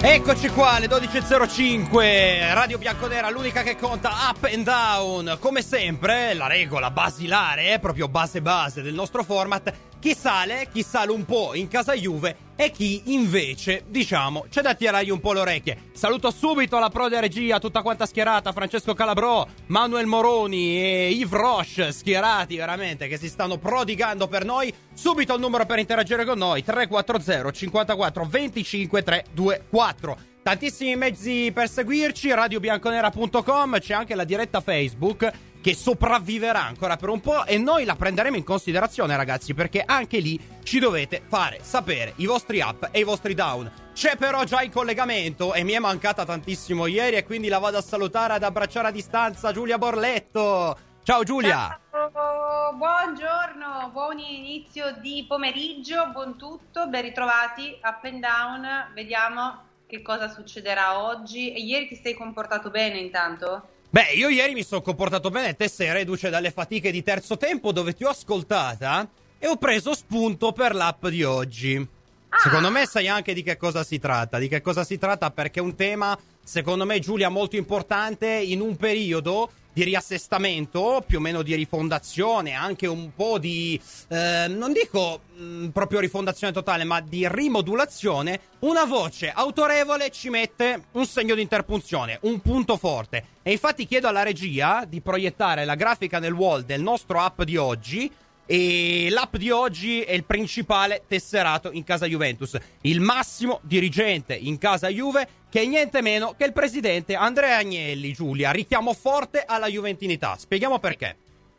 Eccoci qua alle 12.05, Radio Bianconera, l'unica che conta, up and down. Come sempre, la regola basilare, proprio base del nostro format: chi sale un po' in casa Juve e chi invece, diciamo, c'è da tirargli un po' le orecchie. Saluto subito la prode regia, tutta quanta schierata, Francesco Calabrò, Manuel Moroni e Yves Roche, schierati veramente, che si stanno prodigando per noi. Subito il numero per interagire con noi: 340 54 25 324. Tantissimi mezzi per seguirci, radiobianconera.com, c'è anche la diretta Facebook che sopravviverà ancora per un po' e noi la prenderemo in considerazione, ragazzi, perché anche lì ci dovete fare sapere i vostri up e i vostri down. C'è però già in collegamento e mi è mancata tantissimo ieri e quindi la vado a salutare, ad abbracciare a distanza, Giulia Borletto. Ciao Giulia. Ciao, buongiorno, buon inizio di pomeriggio, buon tutto, ben ritrovati, up and down, vediamo che cosa succederà oggi. E ieri ti sei comportato bene intanto? Beh, io ieri mi sono comportato bene, te sei reduce dalle fatiche di terzo tempo dove ti ho ascoltata e ho preso spunto per l'app di oggi. Secondo me sai anche di che cosa si tratta, perché è un tema, secondo me, Giulia, molto importante in un periodo di riassestamento, più o meno di rifondazione, anche un po' di, non dico proprio rifondazione totale, ma di rimodulazione. Una voce autorevole ci mette un segno di interpunzione, un punto forte. E infatti chiedo alla regia di proiettare la grafica nel wall del nostro app di oggi. E l'app di oggi è il principale tesserato in casa Juventus, il massimo dirigente in casa Juve, che è niente meno che il presidente Andrea Agnelli. Giulia, richiamo forte alla juventinità. Spieghiamo perché.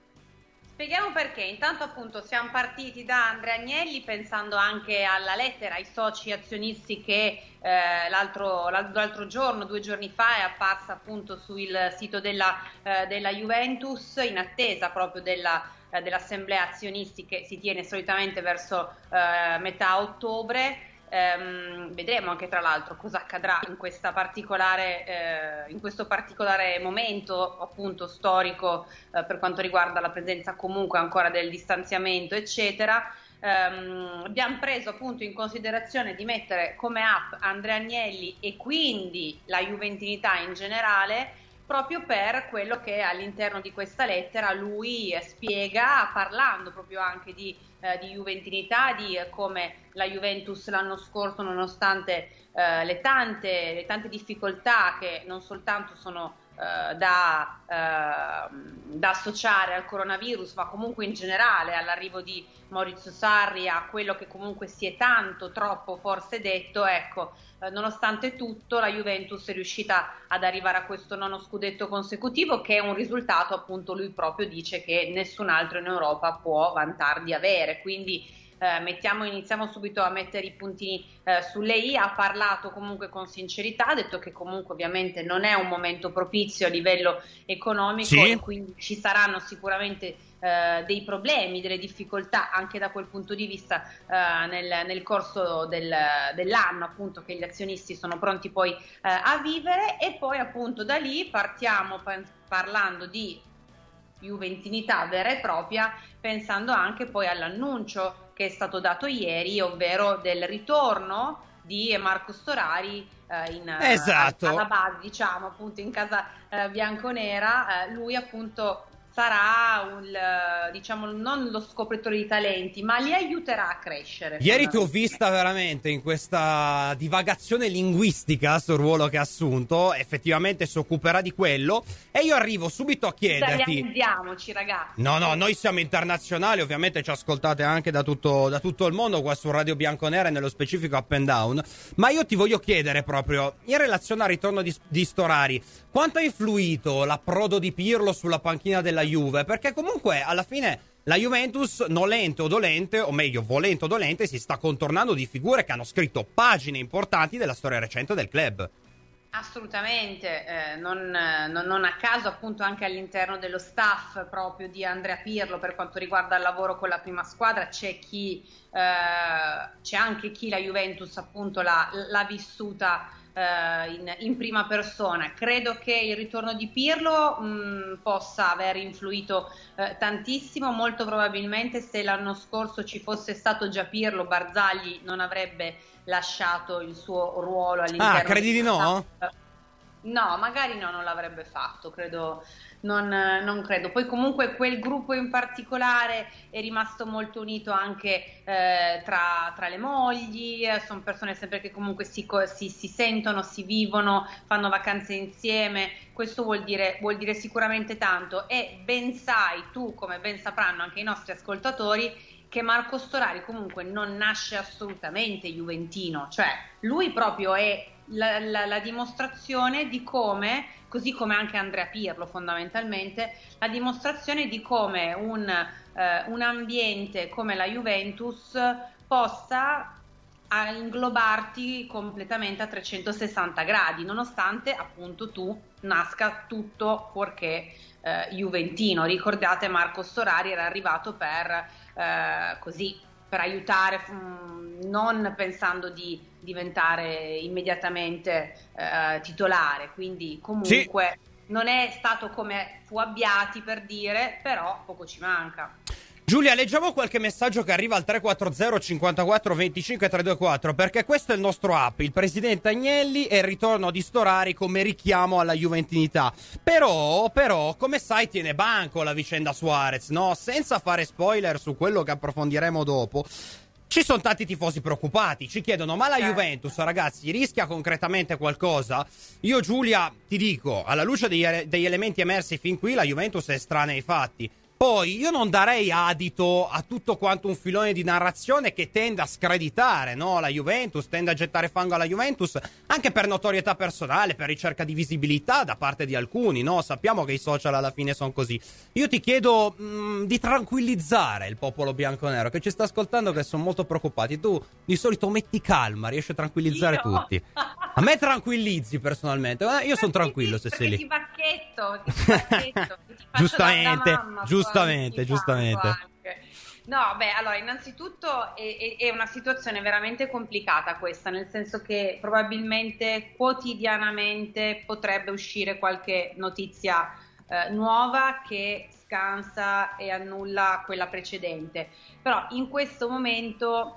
Intanto appunto siamo partiti da Andrea Agnelli pensando anche alla lettera ai soci azionisti che l'altro giorno, 2 giorni fa, è apparsa appunto sul sito della Juventus, in attesa proprio dell'assemblea azionisti che si tiene solitamente verso metà ottobre. Vedremo anche tra l'altro cosa accadrà in questo particolare momento appunto storico per quanto riguarda la presenza comunque ancora del distanziamento eccetera. Abbiamo preso appunto in considerazione di mettere come app Andrea Agnelli e quindi la juventinità in generale, proprio per quello che all'interno di questa lettera lui spiega, parlando proprio anche di juventinità, di come la Juventus l'anno scorso, nonostante le tante difficoltà che non soltanto sono da associare al coronavirus, ma comunque in generale all'arrivo di Maurizio Sarri, a quello che comunque si è tanto troppo forse detto, ecco, nonostante tutto la Juventus è riuscita ad arrivare a questo 9° scudetto consecutivo, che è un risultato, appunto, lui proprio dice che nessun altro in Europa può vantare di avere, quindi iniziamo subito a mettere i puntini sulle i. Ha parlato comunque con sincerità, ha detto che comunque ovviamente non è un momento propizio a livello economico, sì, e quindi ci saranno sicuramente dei problemi, delle difficoltà anche da quel punto di vista nel corso dell'anno, appunto, che gli azionisti sono pronti poi a vivere. E poi appunto da lì partiamo parlando di juventinità vera e propria, pensando anche poi all'annuncio che è stato dato ieri, ovvero del ritorno di Marco Storari esatto, alla base, diciamo, appunto in casa bianconera. Lui appunto sarà diciamo non lo scopritore di talenti, ma li aiuterà a crescere. Ieri ti ho vista veramente in questa divagazione linguistica sul ruolo che ha assunto, effettivamente si occuperà di quello, e io arrivo subito a chiederti... Italianizziamoci, ragazzi. No, noi siamo internazionali, ovviamente ci ascoltate anche da tutto il mondo qua su Radio Bianconera e nello specifico Up and Down, ma io ti voglio chiedere proprio, in relazione al ritorno di Storari, quanto ha influito l'approdo di Pirlo sulla panchina della Juve? Perché comunque alla fine la Juventus, nolente o dolente, o meglio volente o dolente, si sta contornando di figure che hanno scritto pagine importanti della storia recente del club. Assolutamente, non a caso appunto anche all'interno dello staff proprio di Andrea Pirlo, per quanto riguarda il lavoro con la prima squadra, c'è chi c'è anche chi la Juventus appunto l'ha vissuta in prima persona. Credo che il ritorno di Pirlo possa aver influito tantissimo. Molto probabilmente, se l'anno scorso ci fosse stato già Pirlo, Barzagli non avrebbe lasciato il suo ruolo all'interno. Credi di no? No, magari no, non l'avrebbe fatto, credo, non credo. Poi comunque quel gruppo in particolare è rimasto molto unito anche tra le mogli, sono persone sempre che comunque si sentono, si vivono, fanno vacanze insieme. Questo vuol dire sicuramente tanto, e ben sai tu, come ben sapranno anche i nostri ascoltatori, che Marco Storari comunque non nasce assolutamente juventino, cioè lui proprio è la dimostrazione di come, così come anche Andrea Pirlo fondamentalmente, la dimostrazione di come un ambiente come la Juventus possa inglobarti completamente a 360 gradi, nonostante appunto tu nasca tutto fuorché juventino. Ricordate, Marco Storari era arrivato per aiutare, non pensando di diventare immediatamente titolare, quindi comunque non è stato come fu Abbiati, per dire, però poco ci manca. Giulia, leggiamo qualche messaggio che arriva al 340 54 25 324, perché questo è il nostro app, il presidente Agnelli e il ritorno di Storari come richiamo alla juventinità. Però, come sai, tiene banco la vicenda Suarez, no? Senza fare spoiler su quello che approfondiremo dopo. Ci sono tanti tifosi preoccupati, ci chiedono: ma la Juventus, ragazzi, rischia concretamente qualcosa? Io, Giulia, ti dico, alla luce degli elementi emersi fin qui, la Juventus è estranea ai fatti. Poi io non darei adito a tutto quanto un filone di narrazione che tende a screditare, no, la Juventus, tende a gettare fango alla Juventus, anche per notorietà personale, per ricerca di visibilità da parte di alcuni, no? Sappiamo che i social alla fine sono così. Io ti chiedo di tranquillizzare il popolo bianconero che ci sta ascoltando, che sono molto preoccupati. Tu di solito metti calma, riesci a tranquillizzare tutti. A me tranquillizzi personalmente, io sono tranquillo se sei lì. Ti bacchetto, giustamente. No, allora, innanzitutto è una situazione veramente complicata questa, nel senso che probabilmente quotidianamente potrebbe uscire qualche notizia nuova che scansa e annulla quella precedente. Però in questo momento,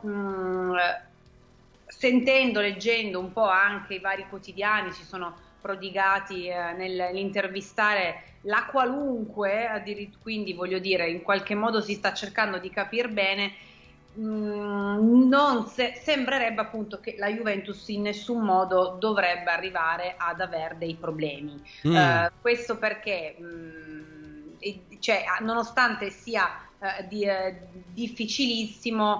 leggendo un po' anche i vari quotidiani, si sono prodigati nell'intervistare la qualunque, quindi voglio dire, in qualche modo si sta cercando di capire bene. Sembrerebbe appunto che la Juventus in nessun modo dovrebbe arrivare ad avere dei problemi. Questo perché nonostante sia difficilissimo,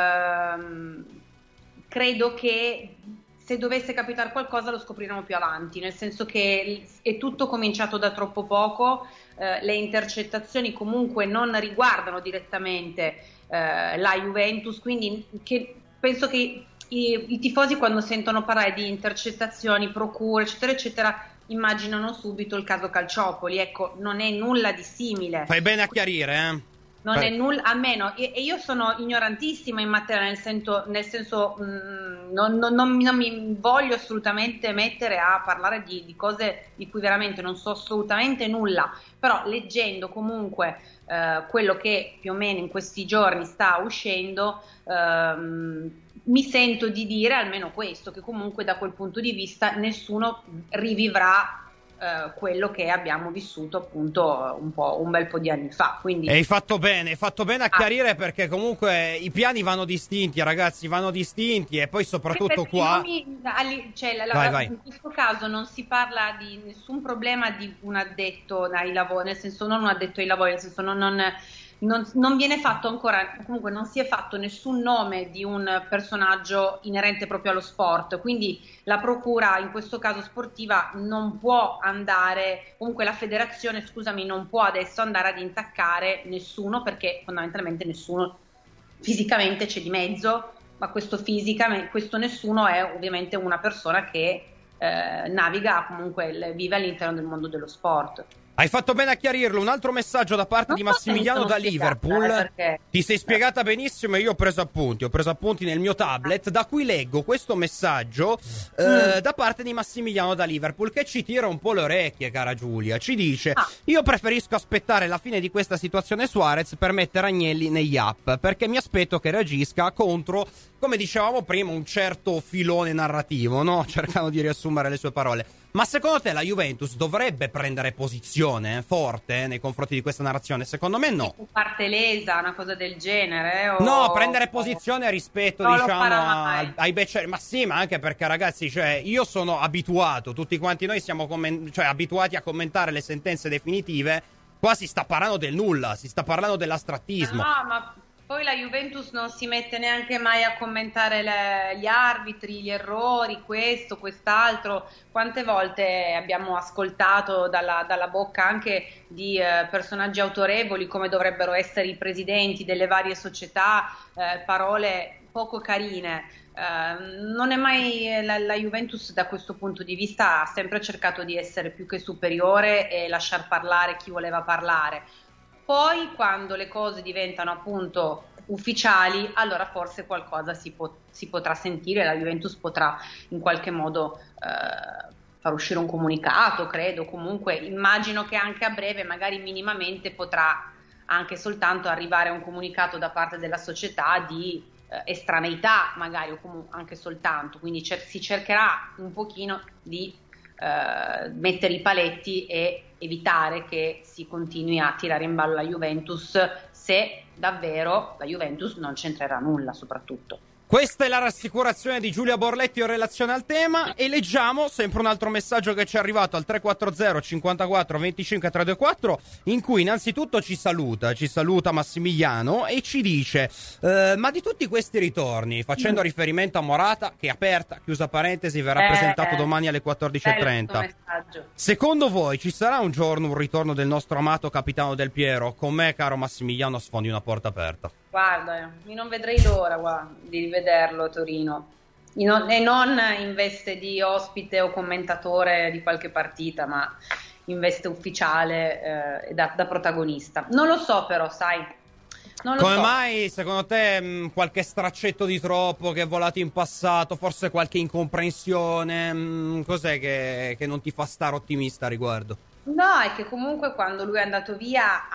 credo che se dovesse capitare qualcosa lo scopriremo più avanti, nel senso che è tutto cominciato da troppo poco. Le intercettazioni comunque non riguardano direttamente la Juventus, quindi penso che i tifosi, quando sentono parlare di intercettazioni, procure, eccetera eccetera, immaginano subito il caso Calciopoli. Ecco, non è nulla di simile. Fai bene a chiarire, Non è nulla, a meno, e io sono ignorantissima in materia, nel senso non mi voglio assolutamente mettere a parlare di cose di cui veramente non so assolutamente nulla, però leggendo comunque quello che più o meno in questi giorni sta uscendo, mi sento di dire almeno questo, che comunque da quel punto di vista nessuno rivivrà quello che abbiamo vissuto appunto un bel po' di anni fa. Quindi hai fatto bene a chiarire, perché comunque i piani vanno distinti, ragazzi, vanno distinti, e poi soprattutto qua vai. In questo caso non si parla di nessun problema di un addetto ai lavori, nel senso, non un addetto ai lavori, nel senso non viene fatto ancora, comunque non si è fatto nessun nome di un personaggio inerente proprio allo sport, quindi la procura in questo caso sportiva non può andare, comunque la federazione, scusami, non può adesso andare ad intaccare nessuno, perché fondamentalmente nessuno fisicamente c'è di mezzo, ma questo nessuno è ovviamente una persona che naviga, comunque vive all'interno del mondo dello sport. Hai fatto bene a chiarirlo. Un altro messaggio da parte di Massimiliano da Liverpool. Ti sei spiegata benissimo e io ho preso appunti nel mio tablet, da cui leggo questo messaggio da parte di Massimiliano da Liverpool, che ci tira un po' le orecchie, cara Giulia. Ci dice: io preferisco aspettare la fine di questa situazione Suarez per mettere Agnelli negli app, perché mi aspetto che reagisca contro, come dicevamo prima, un certo filone narrativo, no? Cercando di riassumere le sue parole. Ma secondo te la Juventus dovrebbe prendere posizione forte nei confronti di questa narrazione? Secondo me no. Parte lesa, una cosa del genere? No, prendere posizione rispetto, diciamo, ai becceri. Ma sì, ma anche perché, ragazzi, cioè, io sono abituato, tutti quanti noi siamo abituati a commentare le sentenze definitive. Qua si sta parlando del nulla, si sta parlando dell'astrattismo. No, ma poi la Juventus non si mette neanche mai a commentare gli arbitri, gli errori, questo, quest'altro. Quante volte abbiamo ascoltato dalla bocca anche di personaggi autorevoli come dovrebbero essere i presidenti delle varie società, parole poco carine. Non è mai la Juventus, da questo punto di vista, ha sempre cercato di essere più che superiore e lasciar parlare chi voleva parlare. Poi quando le cose diventano appunto ufficiali, allora forse qualcosa si potrà sentire, la Juventus potrà in qualche modo far uscire un comunicato, credo. Comunque immagino che anche a breve, magari minimamente, potrà anche soltanto arrivare un comunicato da parte della società di estraneità, magari, o comunque anche soltanto, quindi si cercherà un pochino di mettere i paletti e evitare che si continui a tirare in ballo la Juventus, se davvero la Juventus non c'entrerà nulla, soprattutto. Questa è la rassicurazione di Giulia Borletti in relazione al tema. E leggiamo sempre un altro messaggio che ci è arrivato al 340 54 25 324, in cui innanzitutto ci saluta Massimiliano e ci dice: ma di tutti questi ritorni, facendo riferimento a Morata, che aperta, chiusa parentesi, verrà presentato domani alle 14:30, secondo voi ci sarà un giorno un ritorno del nostro amato capitano Del Piero? Con me, caro Massimiliano, sfondi una porta aperta. Guarda, io non vedrei l'ora di rivederlo a Torino, e non in veste di ospite o commentatore di qualche partita, ma in veste ufficiale e da protagonista. Non lo so però, sai, non lo so. Come mai, secondo te, qualche straccetto di troppo che è volato in passato, forse qualche incomprensione, cos'è che non ti fa stare ottimista a riguardo? No, è che comunque quando lui è andato via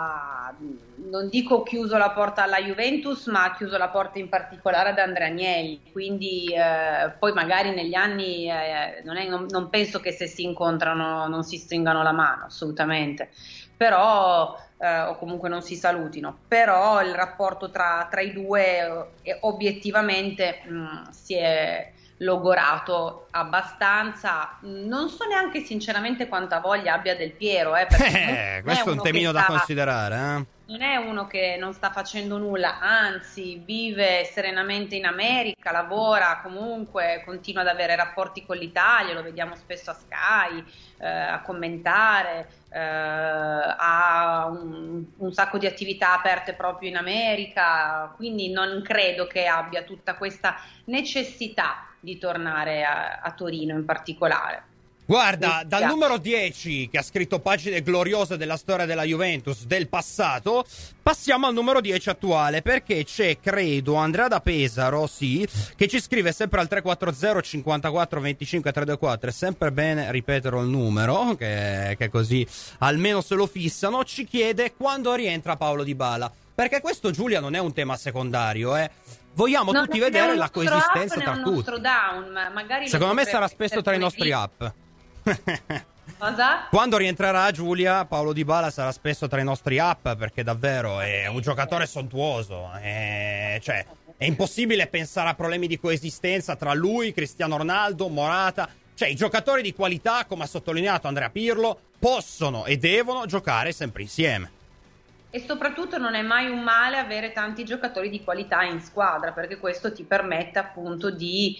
non dico chiuso la porta alla Juventus, ma ha chiuso la porta in particolare ad Andrea Agnelli, quindi poi magari negli anni non penso che se si incontrano non si stringano la mano, assolutamente, però o comunque non si salutino, però il rapporto tra i due obiettivamente si è logorato abbastanza. Non so neanche sinceramente quanta voglia abbia Del Piero, perché questo è un temino da considerare, non è uno che non sta facendo nulla, anzi vive serenamente in America, lavora comunque, continua ad avere rapporti con l'Italia, lo vediamo spesso a Sky a commentare, ha un sacco di attività aperte proprio in America, quindi non credo che abbia tutta questa necessità di tornare a Torino in particolare. Guarda, dal numero 10 che ha scritto pagine gloriose della storia della Juventus del passato, passiamo al numero 10 attuale, perché c'è, credo, Andrea da Pesaro, sì, che ci scrive sempre al 340 54 25 324, è sempre bene ripetere il numero, che così almeno se lo fissano. Ci chiede quando rientra Paulo Dybala, perché questo, Giulia, non è un tema secondario, vogliamo tutti vedere la coesistenza tra tutti. Secondo me sarà spesso tra i nostri up. Cosa? Quando rientrerà Giulia, Paulo Dybala sarà spesso tra i nostri up, perché davvero è un giocatore sontuoso, cioè è impossibile pensare a problemi di coesistenza tra lui, Cristiano Ronaldo, Morata. Cioè i giocatori di qualità, come ha sottolineato Andrea Pirlo, possono e devono giocare sempre insieme. E soprattutto non è mai un male avere tanti giocatori di qualità in squadra, perché questo ti permette appunto di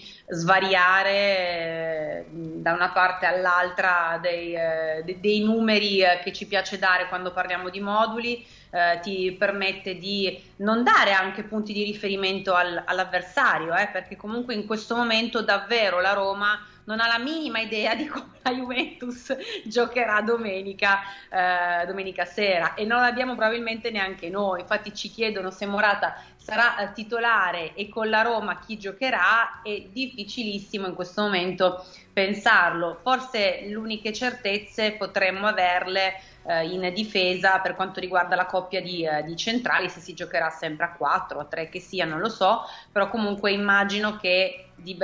svariare da una parte all'altra dei numeri che ci piace dare quando parliamo di moduli, ti permette di non dare anche punti di riferimento all'avversario, perché comunque in questo momento davvero la Roma non ha la minima idea di come la Juventus giocherà domenica sera, e non l'abbiamo probabilmente neanche noi. Infatti ci chiedono se Morata sarà titolare e con la Roma chi giocherà. È difficilissimo in questo momento pensarlo. Forse le uniche certezze potremmo averle in difesa per quanto riguarda la coppia di centrali, se si giocherà sempre a 4 o a 3 che sia, non lo so, però comunque immagino che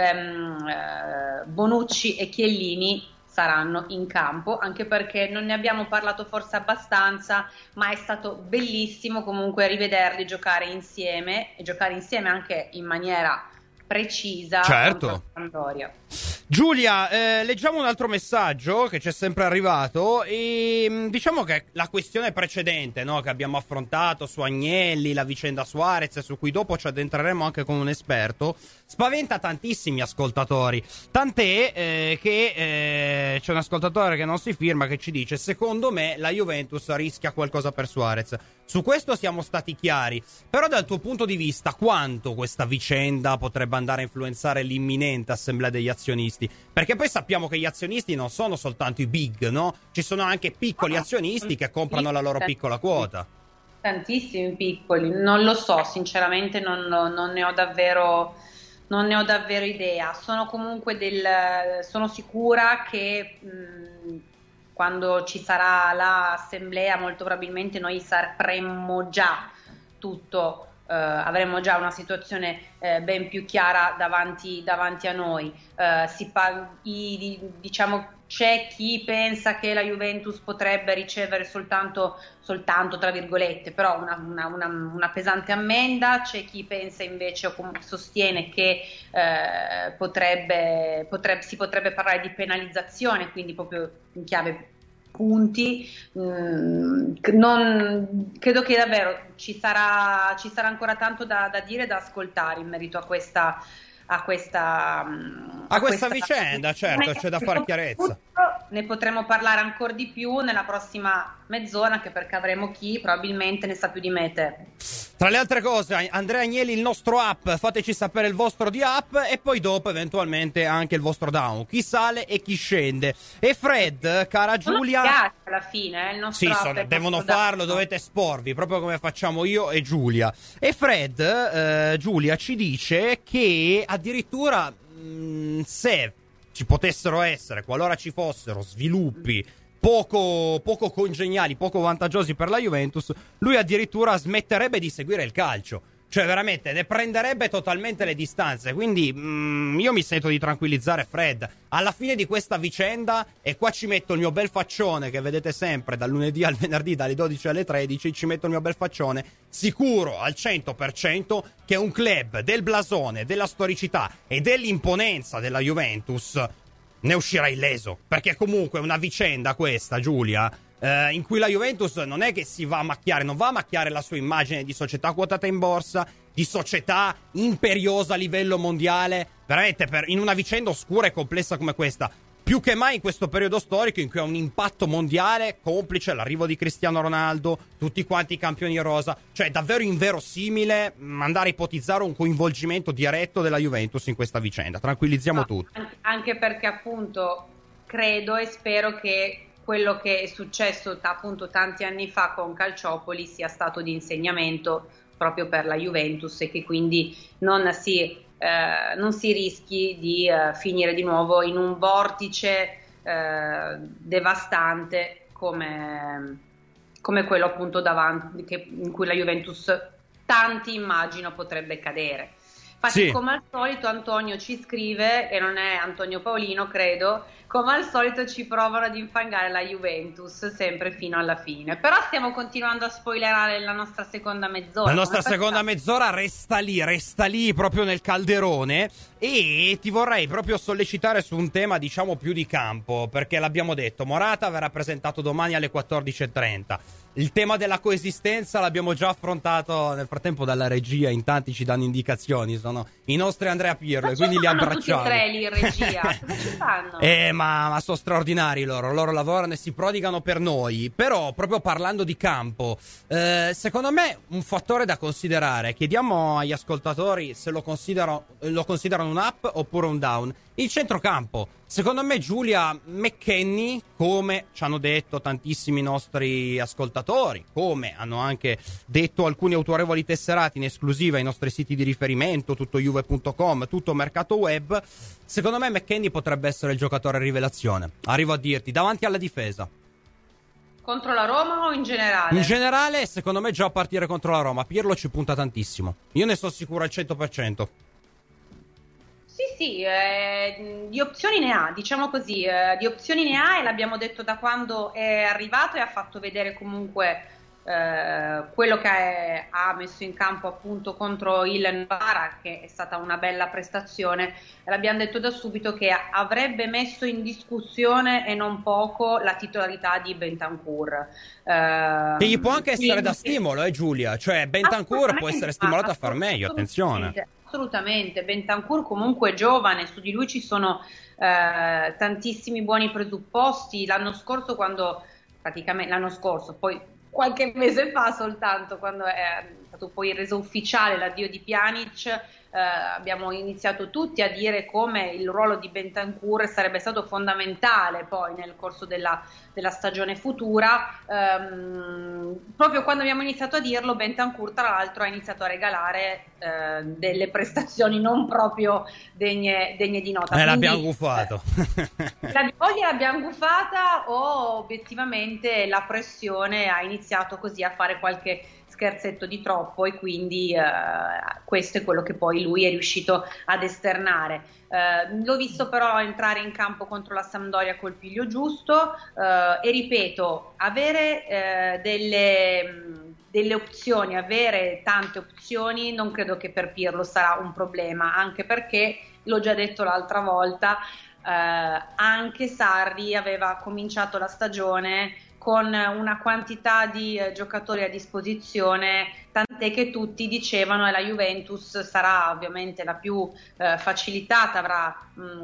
Bonucci e Chiellini saranno in campo, anche perché non ne abbiamo parlato forse abbastanza, ma è stato bellissimo comunque rivederli giocare insieme, e giocare insieme anche in maniera precisa. Certo. Contro la Sampdoria. Giulia, leggiamo un altro messaggio che ci è sempre arrivato e diciamo che la questione precedente, no, che abbiamo affrontato su Agnelli, la vicenda Suarez, su cui dopo ci addentreremo anche con un esperto, spaventa tantissimi ascoltatori, tant'è che c'è un ascoltatore che non si firma che ci dice: secondo me la Juventus rischia qualcosa per Suarez. Su questo siamo stati chiari, però dal tuo punto di vista quanto questa vicenda potrebbe andare a influenzare l'imminente assemblea degli azionisti? Perché poi sappiamo che gli azionisti non sono soltanto i big, no? Ci sono anche piccoli azionisti che comprano la loro piccola quota. Tantissimi piccoli, non lo so, sinceramente non ne ho davvero idea. Sono comunque sono sicura che quando ci sarà l'assemblea molto probabilmente noi sapremmo già tutto, avremo già una situazione ben più chiara davanti a noi. Diciamo, c'è chi pensa che la Juventus potrebbe ricevere soltanto tra virgolette, però una pesante ammenda, c'è chi pensa invece o sostiene che si potrebbe parlare di penalizzazione, quindi proprio in chiave punti. Credo che davvero ci sarà ancora tanto da dire e da ascoltare in merito a questa vicenda, certo, c'è da fare chiarezza. Ne potremo parlare ancora di più nella prossima mezz'ora, anche perché avremo chi probabilmente ne sa più di me te. Tra le altre cose, Andrea Agnelli, il nostro app, fateci sapere il vostro di app e poi dopo eventualmente anche il vostro down, chi sale e chi scende. E Fred, cara Giulia, alla fine il nostro app devono farlo, dovete esporvi proprio come facciamo io e Giulia. E Fred, Giulia ci dice che addirittura se ci potessero essere, qualora ci fossero sviluppi poco congeniali, poco vantaggiosi per la Juventus, lui addirittura smetterebbe di seguire il calcio. Cioè veramente ne prenderebbe totalmente le distanze. Quindi io mi sento di tranquillizzare Fred. Alla fine di questa vicenda, e qua ci metto il mio bel faccione che vedete sempre dal lunedì al venerdì dalle 12 alle 13, ci metto il mio bel faccione, sicuro al 100% che un club del blasone, della storicità e dell'imponenza della Juventus ne uscirà illeso. Perché comunque una vicenda questa, Giulia, in cui la Juventus non è che si va a macchiare, non va a macchiare la sua immagine di società quotata in borsa, di società imperiosa a livello mondiale, veramente in una vicenda oscura e complessa come questa, più che mai in questo periodo storico in cui ha un impatto mondiale, complice l'arrivo di Cristiano Ronaldo, tutti quanti i campioni rosa. Cioè davvero inverosimile andare a ipotizzare un coinvolgimento diretto della Juventus in questa vicenda. Tranquillizziamo tutti. Anche perché appunto credo e spero che quello che è successo appunto tanti anni fa con Calciopoli sia stato di insegnamento proprio per la Juventus, e che quindi non si rischi di finire di nuovo in un vortice devastante come quello appunto davanti, in cui la Juventus tanti immagino potrebbe cadere. Infatti, come al solito Antonio ci scrive, e non è Antonio Paolino credo, come al solito ci provano ad infangare la Juventus sempre fino alla fine. Però stiamo continuando a spoilerare la nostra seconda mezz'ora. La nostra seconda mezz'ora resta lì proprio nel calderone, e ti vorrei proprio sollecitare su un tema diciamo più di campo, perché l'abbiamo detto, Morata verrà presentato domani alle 14:30. Il tema della coesistenza l'abbiamo già affrontato nel frattempo dalla regia, in tanti ci danno indicazioni, sono i nostri Andrea Pirlo, e quindi li abbracciamo. Tutti e tre lì in regia, cosa ci fanno? Ma ma sono straordinari loro lavorano e si prodigano per noi. Però, proprio parlando di campo, secondo me un fattore da considerare, chiediamo agli ascoltatori se lo considerano un up oppure un down. Il centrocampo, secondo me, Giulia, McKennie, come ci hanno detto tantissimi nostri ascoltatori, come hanno anche detto alcuni autorevoli tesserati in esclusiva ai nostri siti di riferimento, tutto juve.com, tutto mercato web, secondo me McKennie potrebbe essere il giocatore rivelazione. Arrivo a dirti, davanti alla difesa. Contro la Roma o in generale? In generale, secondo me già a partire contro la Roma. Pirlo ci punta tantissimo. Io ne sono sicuro al 100%. Sì, di opzioni ne ha, diciamo così, di opzioni ne ha, e l'abbiamo detto da quando è arrivato, e ha fatto vedere comunque quello che ha messo in campo appunto contro il Novara, che è stata una bella prestazione. L'abbiamo detto da subito che avrebbe messo in discussione, e non poco, la titolarità di Bentancur. Che gli può anche essere da stimolo, Giulia, cioè Bentancur può essere stimolato a far meglio, attenzione. Assolutamente, Bentancur comunque è giovane, su di lui ci sono tantissimi buoni presupposti. L'anno scorso, poi qualche mese fa soltanto, quando è stato poi reso ufficiale l'addio di Pjanic, abbiamo iniziato tutti a dire come il ruolo di Bentancur sarebbe stato fondamentale poi nel corso della stagione futura. Proprio quando abbiamo iniziato a dirlo, Bentancur tra l'altro ha iniziato a regalare delle prestazioni non proprio degne di nota. L'abbiamo guffato. O gliel'abbiamo guffata, o obiettivamente la pressione ha iniziato così a fare qualche scherzetto di troppo, e quindi questo è quello che poi lui è riuscito ad esternare. L'ho visto però entrare in campo contro la Sampdoria col piglio giusto, e ripeto, avere delle opzioni, avere tante opzioni, non credo che per Pirlo sarà un problema, anche perché, l'ho già detto l'altra volta, anche Sarri aveva cominciato la stagione con una quantità di giocatori a disposizione, tant'è che tutti dicevano che la Juventus sarà ovviamente la più facilitata, avrà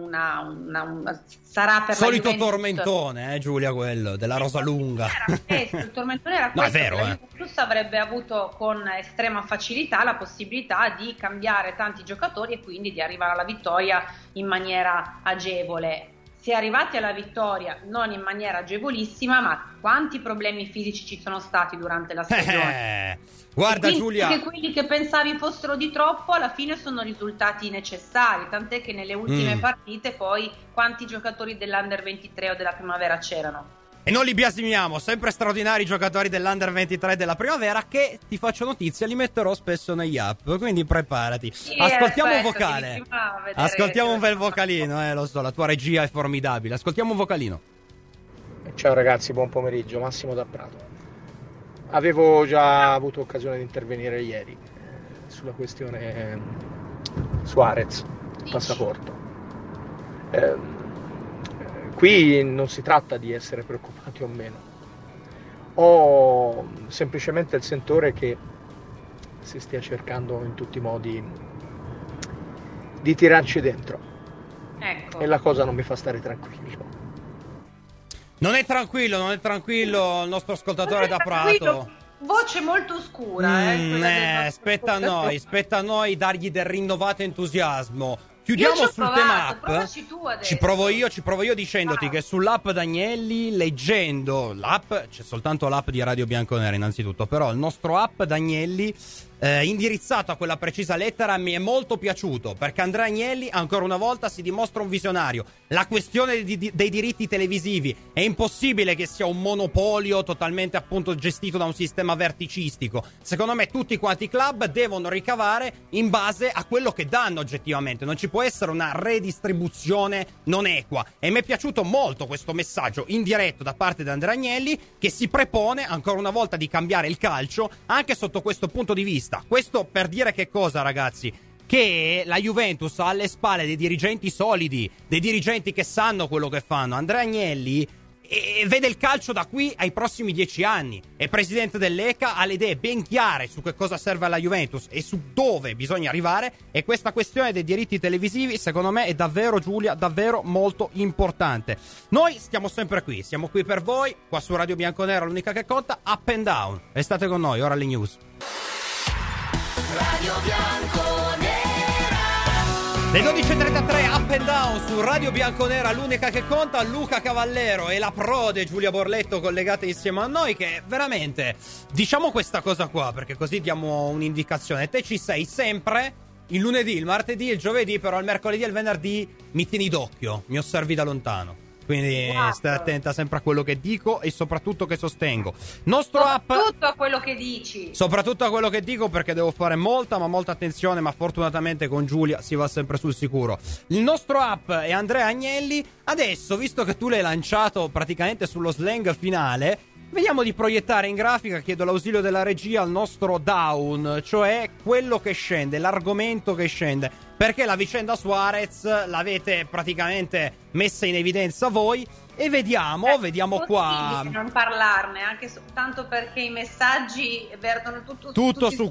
sarà per solito la Juventus tormentone, Giulia, quello della rosa lunga. Il tormentone era questo, no, è vero, la Juventus avrebbe avuto con estrema facilità la possibilità di cambiare tanti giocatori e quindi di arrivare alla vittoria in maniera agevole. Si è arrivati alla vittoria non in maniera agevolissima, ma quanti problemi fisici ci sono stati durante la stagione. Guarda Giulia, anche quelli che pensavi fossero di troppo alla fine sono risultati necessari, tant'è che nelle ultime partite poi quanti giocatori dell'Under 23 o della Primavera c'erano? E non li biasimiamo, sempre straordinari giocatori dell'Under 23 della Primavera, che, ti faccio notizia, li metterò spesso negli app, quindi preparati. Sì, ascoltiamo un vocale. Ascoltiamo un bel vocalino, lo so, la tua regia è formidabile. Ascoltiamo un vocalino. Ciao ragazzi, buon pomeriggio, Massimo da Prato. Avevo già avuto occasione di intervenire ieri sulla questione Suarez, passaporto. Qui non si tratta di essere preoccupati o meno, ho semplicemente il sentore che si stia cercando in tutti i modi di tirarci dentro, ecco. E la cosa non mi fa stare tranquillo. Non è tranquillo il nostro ascoltatore da Prato. Voce molto scura. Spetta a noi dargli del rinnovato entusiasmo. Chiudiamo sul tema app. Ci provo io dicendoti che sull'app D'Agnelli, leggendo l'app, c'è soltanto l'app di Radio Bianconera innanzitutto, però il nostro app D'Agnelli indirizzato a quella precisa lettera mi è molto piaciuto, perché Andrea Agnelli ancora una volta si dimostra un visionario. La questione dei diritti televisivi è impossibile che sia un monopolio totalmente appunto gestito da un sistema verticistico. Secondo me tutti quanti i club devono ricavare in base a quello che danno oggettivamente, non ci può essere una redistribuzione non equa, e mi è piaciuto molto questo messaggio indiretto da parte di Andrea Agnelli, che si prepone ancora una volta di cambiare il calcio anche sotto questo punto di vista. Questo per dire che cosa, ragazzi? Che la Juventus ha alle spalle dei dirigenti solidi, dei dirigenti che sanno quello che fanno. Andrea Agnelli e vede il calcio da qui ai prossimi 10 anni. È presidente dell'ECA, ha le idee ben chiare su che cosa serve alla Juventus e su dove bisogna arrivare, e questa questione dei diritti televisivi secondo me è davvero, Giulia, davvero molto importante. Noi stiamo sempre qui, siamo qui per voi, qua su Radio Bianconera, l'unica che conta, Up and Down. Restate con noi, ora le news. Radio Bianconera. Le 12.33, Up and Down su Radio Bianconera, l'unica che conta. Luca Cavallero e la prode Giulia Borletto collegate insieme a noi, che veramente, diciamo questa cosa qua perché così diamo un'indicazione: te ci sei sempre il lunedì, il martedì, il giovedì, però il mercoledì e il venerdì mi tieni d'occhio, mi osservi da lontano. Quindi stai attenta sempre a quello che dico e soprattutto che sostengo. Soprattutto a quello che dici. Soprattutto a quello che dico, perché devo fare molta attenzione, ma fortunatamente con Giulia si va sempre sul sicuro. Il nostro app è Andrea Agnelli. Adesso, visto che tu l'hai lanciato praticamente sullo slang finale, vediamo di proiettare in grafica, chiedo l'ausilio della regia, al nostro down, cioè quello che scende, l'argomento che scende. Perché la vicenda Suarez l'avete praticamente messa in evidenza voi. E vediamo qua. Non parlarne, anche soltanto perché i messaggi vertono tutto su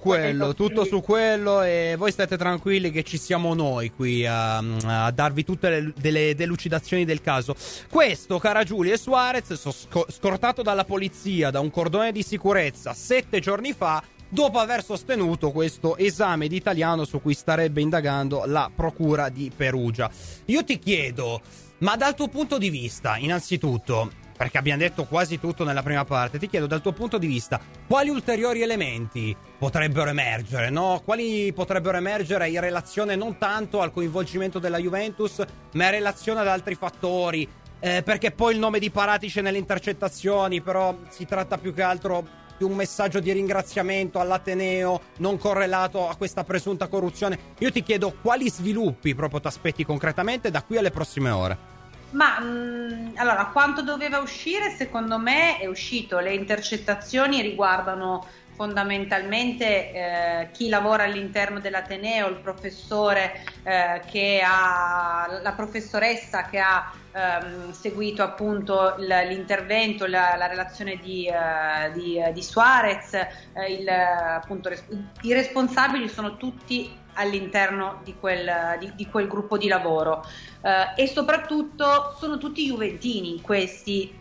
quello, e voi state tranquilli che ci siamo noi qui a darvi tutte delle delucidazioni del caso. Questo, cara Giulia, e Suarez scortato dalla polizia da un cordone di sicurezza 7 giorni fa, dopo aver sostenuto questo esame di italiano su cui starebbe indagando la procura di Perugia. Io ti chiedo, ma dal tuo punto di vista, innanzitutto, perché abbiamo detto quasi tutto nella prima parte, ti chiedo dal tuo punto di vista quali ulteriori elementi potrebbero emergere, no? Quali potrebbero emergere in relazione non tanto al coinvolgimento della Juventus, ma in relazione ad altri fattori, perché poi il nome di Paratici nelle intercettazioni, però si tratta più che altro di un messaggio di ringraziamento all'Ateneo non correlato a questa presunta corruzione. Io ti chiedo quali sviluppi proprio ti aspetti concretamente da qui alle prossime ore. Ma allora, quanto doveva uscire secondo me è uscito. Le intercettazioni riguardano fondamentalmente chi lavora all'interno dell'Ateneo, il professore la professoressa che ha seguito appunto l'intervento, la relazione di Suarez, appunto, i responsabili sono tutti all'interno di quel gruppo di lavoro, e soprattutto sono tutti juventini questi,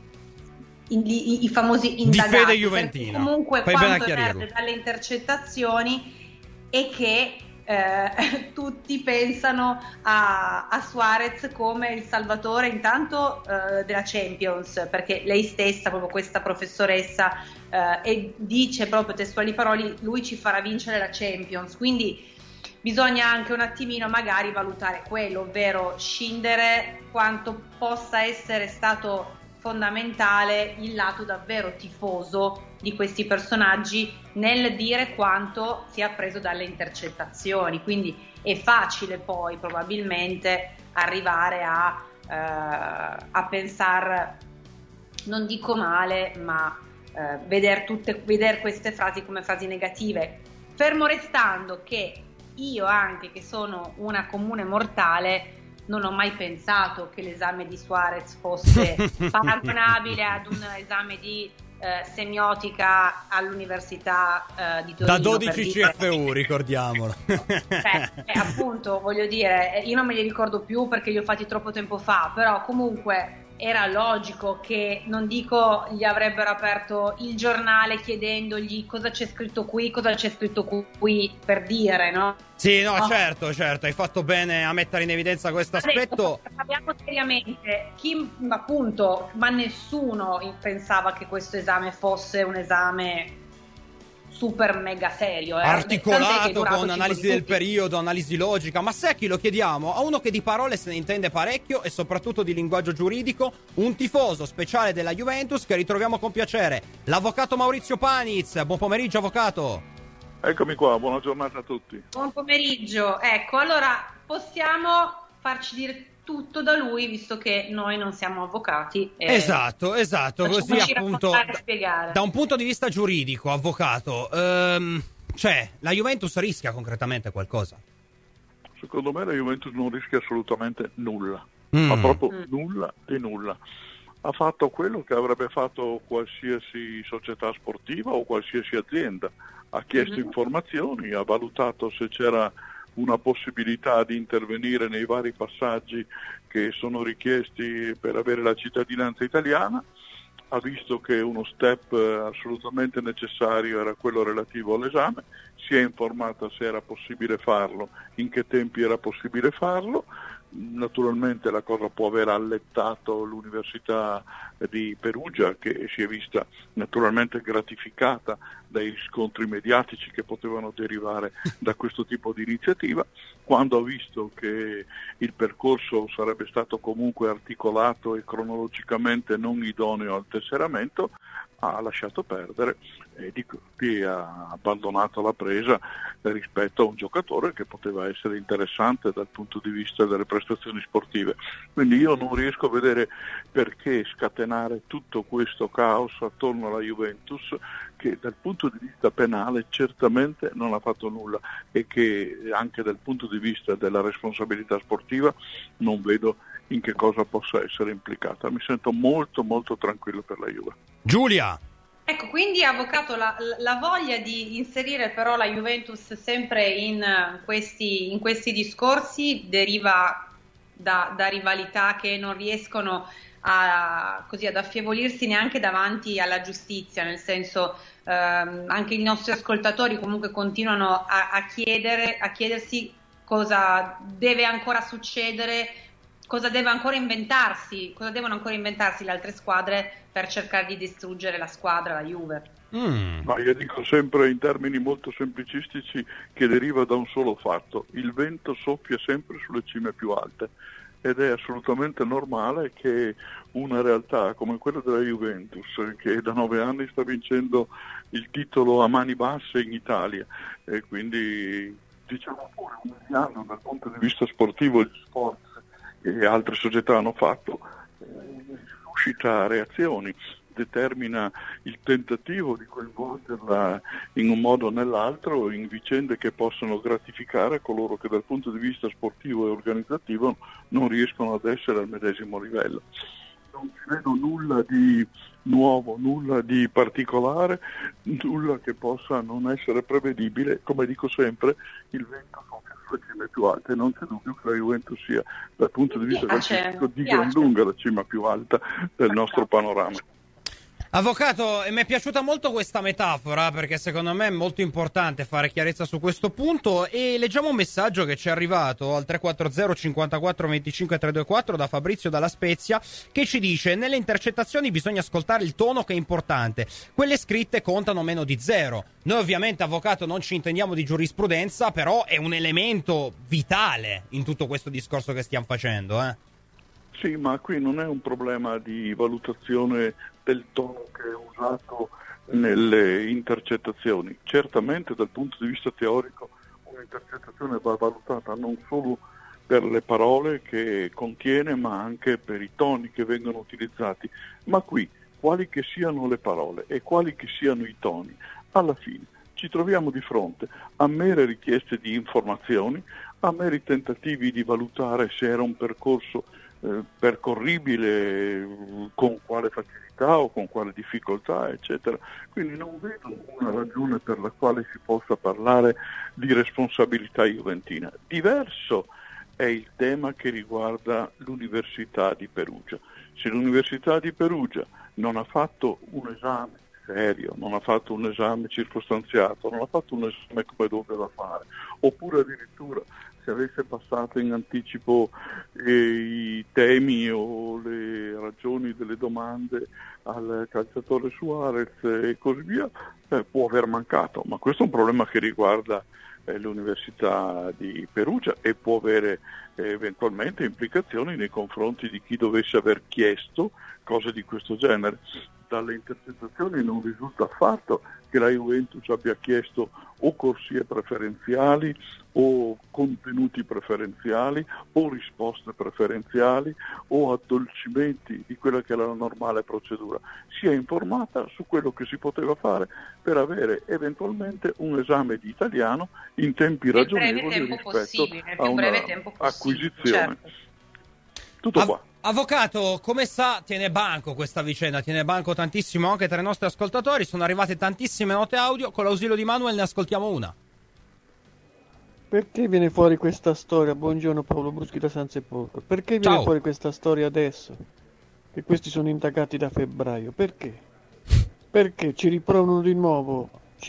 i famosi indagati, di fede juventina. Comunque quanto emerge dalle intercettazioni è che tutti pensano a Suarez come il salvatore intanto della Champions, perché lei stessa, proprio questa professoressa, e dice proprio testuali parole: lui ci farà vincere la Champions. Quindi bisogna anche un attimino magari valutare quello, ovvero scindere quanto possa essere stato fondamentale il lato davvero tifoso di questi personaggi nel dire quanto sia preso dalle intercettazioni. Quindi è facile poi probabilmente arrivare a pensare, non dico male, ma vedere queste frasi come frasi negative, fermo restando che io, anche che sono una comune mortale, non ho mai pensato che l'esame di Suarez fosse paragonabile ad un esame di semiotica all'università di Torino. Da 12 CFU, ricordiamolo. Appunto, voglio dire, io non me li ricordo più perché li ho fatti troppo tempo fa, però comunque era logico che, non dico gli avrebbero aperto il giornale chiedendogli cosa c'è scritto qui, per dire, no? Sì, no, certo, hai fatto bene a mettere in evidenza questo aspetto. Parliamo seriamente, ma nessuno pensava che questo esame fosse un esame super mega serio, articolato, con analisi del periodo, analisi logica. Ma sai a chi lo chiediamo? A uno che di parole se ne intende parecchio e soprattutto di linguaggio giuridico, un tifoso speciale della Juventus che ritroviamo con piacere, l'avvocato Maurizio Paniz. Buon pomeriggio, avvocato. Eccomi qua, buona giornata a tutti. Buon pomeriggio. Ecco, allora possiamo farci dire tutto da lui, visto che noi non siamo avvocati. Esatto, così appunto da un punto di vista giuridico, avvocato, cioè la Juventus rischia concretamente qualcosa? Secondo me la Juventus non rischia assolutamente nulla, ma proprio nulla. ha fatto quello che avrebbe fatto qualsiasi società sportiva o qualsiasi azienda. Ha chiesto informazioni, ha valutato se c'era una possibilità di intervenire nei vari passaggi che sono richiesti per avere la cittadinanza italiana, ha visto che uno step assolutamente necessario era quello relativo all'esame, si è informata se era possibile farlo, in che tempi era possibile farlo. Naturalmente la cosa può aver allettato l'Università di Perugia, che si è vista naturalmente gratificata dai riscontri mediatici che potevano derivare da questo tipo di iniziativa. Quando ha visto che il percorso sarebbe stato comunque articolato e cronologicamente non idoneo al tesseramento, ha lasciato perdere e ha abbandonato la presa rispetto a un giocatore che poteva essere interessante dal punto di vista delle prestazioni sportive. Quindi io non riesco a vedere perché scatenare tutto questo caos attorno alla Juventus, che dal punto di vista penale certamente non ha fatto nulla e che anche dal punto di vista della responsabilità sportiva non vedo in che cosa possa essere implicata. Mi sento molto molto tranquillo per la Juve. Giulia! Ecco, quindi avvocato, la voglia di inserire però la Juventus sempre in questi discorsi deriva da rivalità che non riescono ad affievolirsi neanche davanti alla giustizia, nel senso anche i nostri ascoltatori comunque continuano a chiedersi cosa deve ancora succedere, cosa devono ancora inventarsi le altre squadre per cercare di distruggere la squadra, la Juve. Ma io dico sempre in termini molto semplicistici che deriva da un solo fatto: il vento soffia sempre sulle cime più alte, ed è assolutamente normale che una realtà come quella della Juventus, che da 9 anni sta vincendo il titolo a mani basse in Italia, e quindi diciamo pure umiliando dal punto di vista sportivo gli sport che altre società hanno fatto, suscita reazioni, determina il tentativo di coinvolgerla in un modo o nell'altro in vicende che possono gratificare coloro che dal punto di vista sportivo e organizzativo non riescono ad essere al medesimo livello. Non ci vedo nulla di nuovo, nulla di particolare, nulla che possa non essere prevedibile. Come dico sempre, il vento soffia sulle cime più alte, non c'è dubbio che la Juventus sia dal punto di vista calcistico di gran lunga la cima più alta del nostro panorama. Avvocato, mi è piaciuta molto questa metafora, perché secondo me è molto importante fare chiarezza su questo punto, e leggiamo un messaggio che ci è arrivato al 340 54 25 324 da Fabrizio dalla Spezia, che ci dice: nelle intercettazioni bisogna ascoltare il tono, che è importante, quelle scritte contano meno di zero. Noi ovviamente, avvocato, non ci intendiamo di giurisprudenza, però è un elemento vitale in tutto questo discorso che stiamo facendo, Sì, ma qui non è un problema di valutazione del tono che è usato nelle intercettazioni. Certamente dal punto di vista teorico un'intercettazione va valutata non solo per le parole che contiene, ma anche per i toni che vengono utilizzati. Ma qui, quali che siano le parole e quali che siano i toni, alla fine ci troviamo di fronte a mere richieste di informazioni, a meri tentativi di valutare se era un percorso percorribile, con quale facilità o con quale difficoltà, eccetera. Quindi non vedo una ragione per la quale si possa parlare di responsabilità juventina. Diverso è il tema che riguarda l'Università di Perugia. Se l'Università di Perugia non ha fatto un esame serio, non ha fatto un esame circostanziato, non ha fatto un esame come doveva fare, oppure addirittura se avesse passato in anticipo i temi o le ragioni delle domande al calciatore Suarez e così via, può aver mancato, ma questo è un problema che riguarda l'Università di Perugia e può avere eventualmente implicazioni nei confronti di chi dovesse aver chiesto cose di questo genere. Dalle intercettazioni non risulta affatto che la Juventus abbia chiesto o corsie preferenziali o contenuti preferenziali o risposte preferenziali o addolcimenti di quella che è la normale procedura. Si è informata su quello che si poteva fare per avere eventualmente un esame di italiano in tempi ragionevoli rispetto a una acquisizione. Certo. Tutto qua. Avvocato, come sa, tiene banco questa vicenda, tiene banco tantissimo anche tra i nostri ascoltatori. Sono arrivate tantissime note audio, con l'ausilio di Manuel ne ascoltiamo una. Perché viene fuori questa storia? Buongiorno, Paolo Bruschi da San Sepolcro. Perché viene Ciao. fuori questa storia adesso? Che questi sono indagati da febbraio. Perché? Perché ci riprovano di nuovo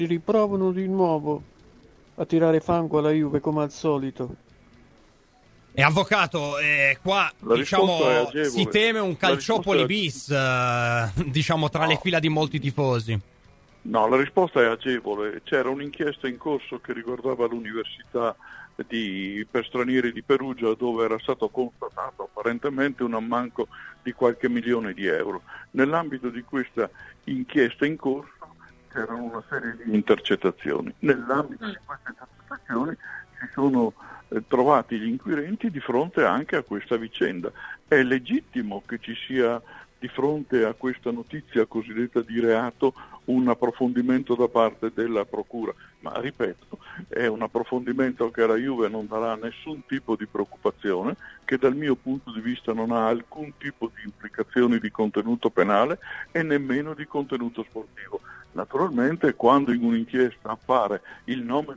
a tirare fango alla Juve come al solito. E avvocato, qua La diciamo risposta è agevole. si teme un calciopoli La risposta bis, diciamo tra le No. fila di molti tifosi. No, la risposta è agevole. C'era un'inchiesta in corso che riguardava l'università per stranieri di Perugia, dove era stato constatato apparentemente un ammanco di qualche milione di euro. Nell'ambito di questa inchiesta in corso c'erano una serie di intercettazioni. Nell'ambito di queste intercettazioni si sono trovati gli inquirenti di fronte anche a questa vicenda. È legittimo che ci sia di fronte a questa notizia cosiddetta di reato un approfondimento da parte della procura, ma ripeto, è un approfondimento che alla Juve non darà nessun tipo di preoccupazione, che dal mio punto di vista non ha alcun tipo di implicazioni di contenuto penale e nemmeno di contenuto sportivo. Naturalmente quando in un'inchiesta appare il nome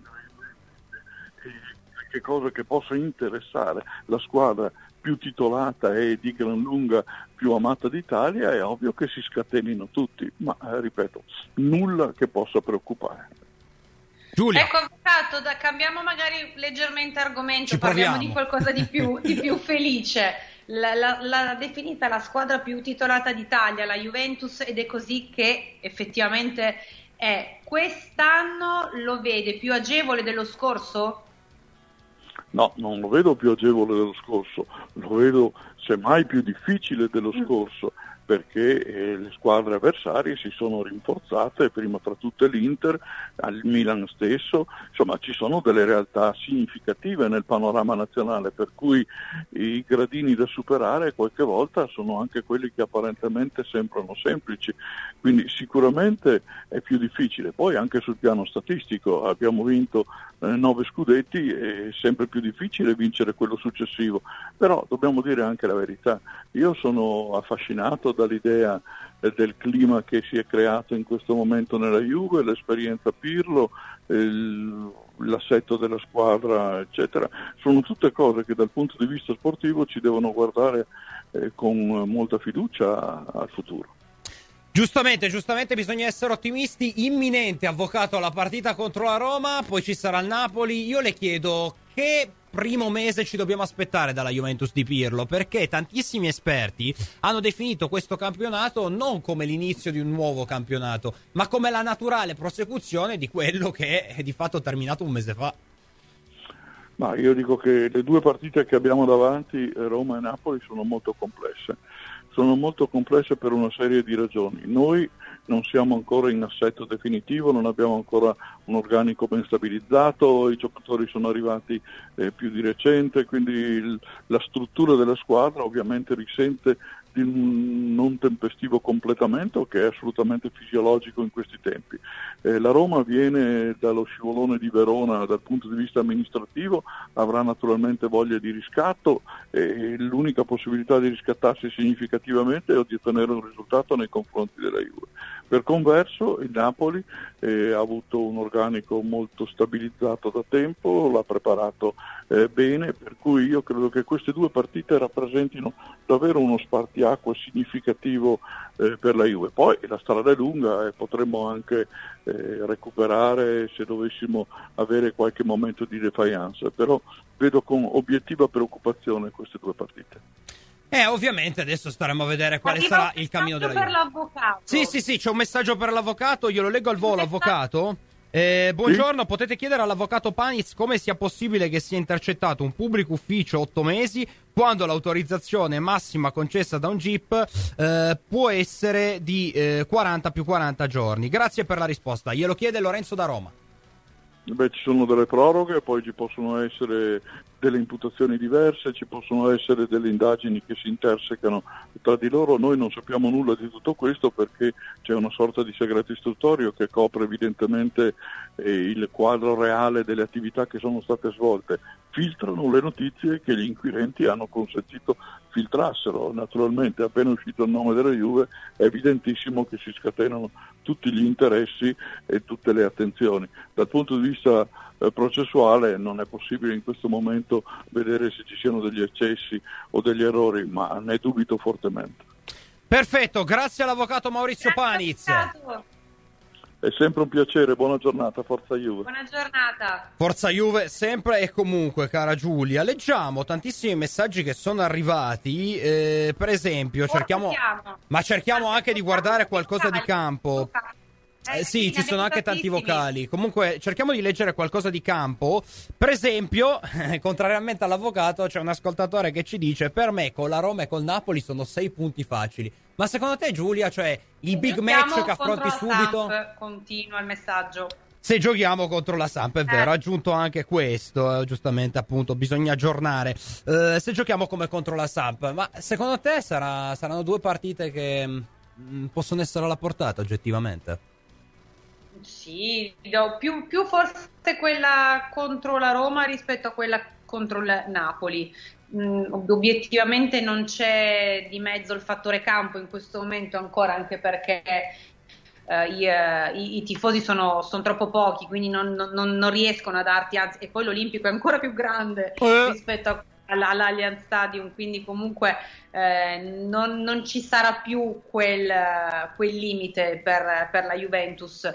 che cosa che possa interessare la squadra più titolata e di gran lunga più amata d'Italia, è ovvio che si scatenino tutti, ma ripeto, nulla che possa preoccupare. Giulia. Ecco, avvocato, cambiamo magari leggermente argomento, Ci parliamo proviamo. di qualcosa di più felice. L'ha definita la squadra più titolata d'Italia, la Juventus, ed è così che effettivamente è. Quest'anno lo vede più agevole dello scorso? No, non lo vedo più agevole dello scorso, lo vedo semmai più difficile dello scorso, perché le squadre avversarie si sono rinforzate, prima tra tutte l'Inter, al Milan stesso, insomma ci sono delle realtà significative nel panorama nazionale, per cui i gradini da superare qualche volta sono anche quelli che apparentemente sembrano semplici, quindi sicuramente è più difficile. Poi anche sul piano statistico abbiamo vinto 9 scudetti, è sempre più difficile vincere quello successivo, però dobbiamo dire anche la verità, io sono affascinato dall'idea del clima che si è creato in questo momento nella Juve, l'esperienza Pirlo, l'assetto della squadra, eccetera. Sono tutte cose che dal punto di vista sportivo ci devono guardare con molta fiducia al futuro. Giustamente bisogna essere ottimisti. Imminente, avvocato, la partita contro la Roma, poi ci sarà il Napoli. Io le chiedo che primo mese ci dobbiamo aspettare dalla Juventus di Pirlo, perché tantissimi esperti hanno definito questo campionato non come l'inizio di un nuovo campionato, ma come la naturale prosecuzione di quello che è di fatto terminato un mese fa. Ma io dico che le due partite che abbiamo davanti, Roma e Napoli, sono molto complesse. Sono molto complesse per una serie di ragioni. Noi non siamo ancora in assetto definitivo, non abbiamo ancora un organico ben stabilizzato, i giocatori sono arrivati più di recente, quindi la struttura della squadra ovviamente risente di un non tempestivo completamento che è assolutamente fisiologico in questi tempi. La Roma viene dallo scivolone di Verona dal punto di vista amministrativo, avrà naturalmente voglia di riscatto e l'unica possibilità di riscattarsi significativamente è di ottenere un risultato nei confronti della Juve. Per converso il Napoli ha avuto un organico molto stabilizzato da tempo, l'ha preparato bene, per cui io credo che queste due partite rappresentino davvero uno spartiacque significativo per la Juve. Poi la strada è lunga e potremmo anche recuperare se dovessimo avere qualche momento di defiance, però vedo con obiettiva preoccupazione queste due partite. Ovviamente adesso staremo a vedere quale sarà il cammino della per Juve. l'avvocato. Sì, c'è un messaggio per l'avvocato, glielo leggo al volo, avvocato. Buongiorno, potete chiedere all'avvocato Paniz come sia possibile che sia intercettato un pubblico ufficio 8 mesi quando l'autorizzazione massima concessa da un GIP può essere di 40 più 40 giorni. Grazie per la risposta. Glielo chiede Lorenzo da Roma. Beh, ci sono delle proroghe, poi ci possono essere delle imputazioni diverse, ci possono essere delle indagini che si intersecano tra di loro. Noi non sappiamo nulla di tutto questo perché c'è una sorta di segreto istruttorio che copre evidentemente il quadro reale delle attività che sono state svolte. Filtrano le notizie che gli inquirenti hanno consentito filtrassero. Naturalmente appena uscito il nome della Juve è evidentissimo che si scatenano tutti gli interessi e tutte le attenzioni. Dal punto di vista processuale non è possibile in questo momento vedere se ci siano degli eccessi o degli errori, ma ne dubito fortemente. Perfetto, grazie all'avvocato Maurizio Paniz. È sempre un piacere, buona giornata, forza Juve. Buona giornata. Forza Juve sempre e comunque, cara Giulia. Leggiamo tantissimi messaggi che sono arrivati, per esempio cerchiamo anche di guardare qualcosa di campo. Sì, ci sono anche tanti vocali. Comunque cerchiamo di leggere qualcosa di campo. Per esempio, contrariamente all'avvocato, c'è un ascoltatore che ci dice: per me con la Roma e col Napoli sono 6 punti facili. Ma secondo te, Giulia, cioè il big match che affronti subito? Continua il messaggio. Se giochiamo contro la Samp, è vero, ha aggiunto anche questo, giustamente, appunto, bisogna aggiornare. Se giochiamo come contro la Samp, ma secondo te saranno 2 partite che possono essere alla portata oggettivamente? Sì, più forse quella contro la Roma rispetto a quella contro il Napoli. Obiettivamente non c'è di mezzo il fattore campo in questo momento ancora, anche perché i tifosi sono troppo pochi, quindi non riescono a darti, anzi, e poi l'Olimpico è ancora più grande rispetto all'Allianz Stadium, quindi comunque non ci sarà più quel limite per la Juventus.